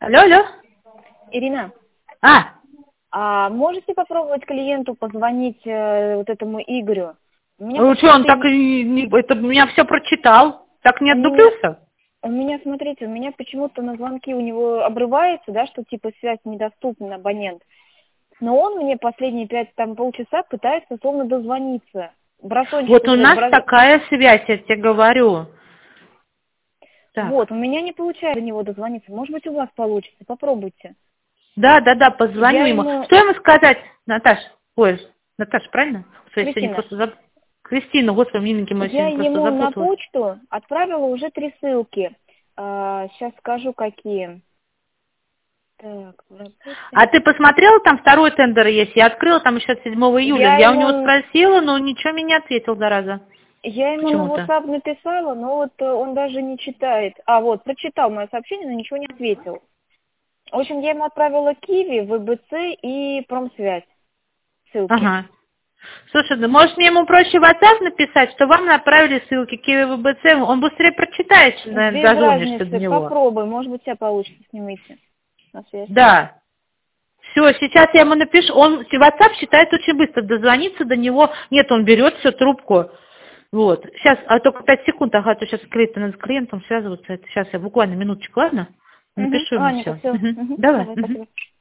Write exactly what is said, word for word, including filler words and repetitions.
Алло, алло. Ирина, А, а можете попробовать клиенту позвонить э, вот этому Игорю? У меня ну что, он почему-то так им- и не, это меня все прочитал, так не у меня, отдуплился? у меня, смотрите, у меня почему-то на звонки у него обрывается, да, что типа связь недоступна, абонент. Но он мне последние пять, там, полчаса пытается словно дозвониться. Бросончик Вот у уже, нас бро- такая связь, я тебе говорю. Так, вот, у меня не получается до него дозвониться. Может быть, у вас получится, попробуйте. да, да, да, позвоню Я ему. ему, Что ему сказать, Наташ? Ой, Наташ, правильно? Что я сегодня Кристина, просто заб... Кристина, господи, миленький мой, я сегодня просто ему на запуталась. почту отправила уже три ссылки. сейчас скажу, какие. Так, в А работе. ты посмотрела, там второй тендер есть? Я открыла там еще от седьмого июля. Я Я у него ему, спросила, но ничего мне не ответил, зараза. я ему на Почему-то. WhatsApp написала, но вот э, он даже не читает. А, вот, прочитал мое сообщение, но ничего не ответил. В общем, я ему отправила Киви, ВБЦ и Промсвязь ссылки. Ага. Слушай, ну может мне ему проще в WhatsApp написать, что вам направили ссылки Киви ВБЦ, он быстрее прочитает, чем, наверное, Без дозвонишься до разницы, него. попробуй, может быть, у тебя получится с ним выйти на связь. Да. Все, сейчас я ему напишу. Он WhatsApp считает очень быстро, дозвониться до него. Нет, он берет всю трубку. Вот. Сейчас, а только пять секунд, ага, то сейчас клиент, надо с клиентом связываться. Это сейчас я буквально минуточку, ладно? Угу. Напишу ему Аника, все. все. Угу. Давай. Давай, Мгм. спасибо.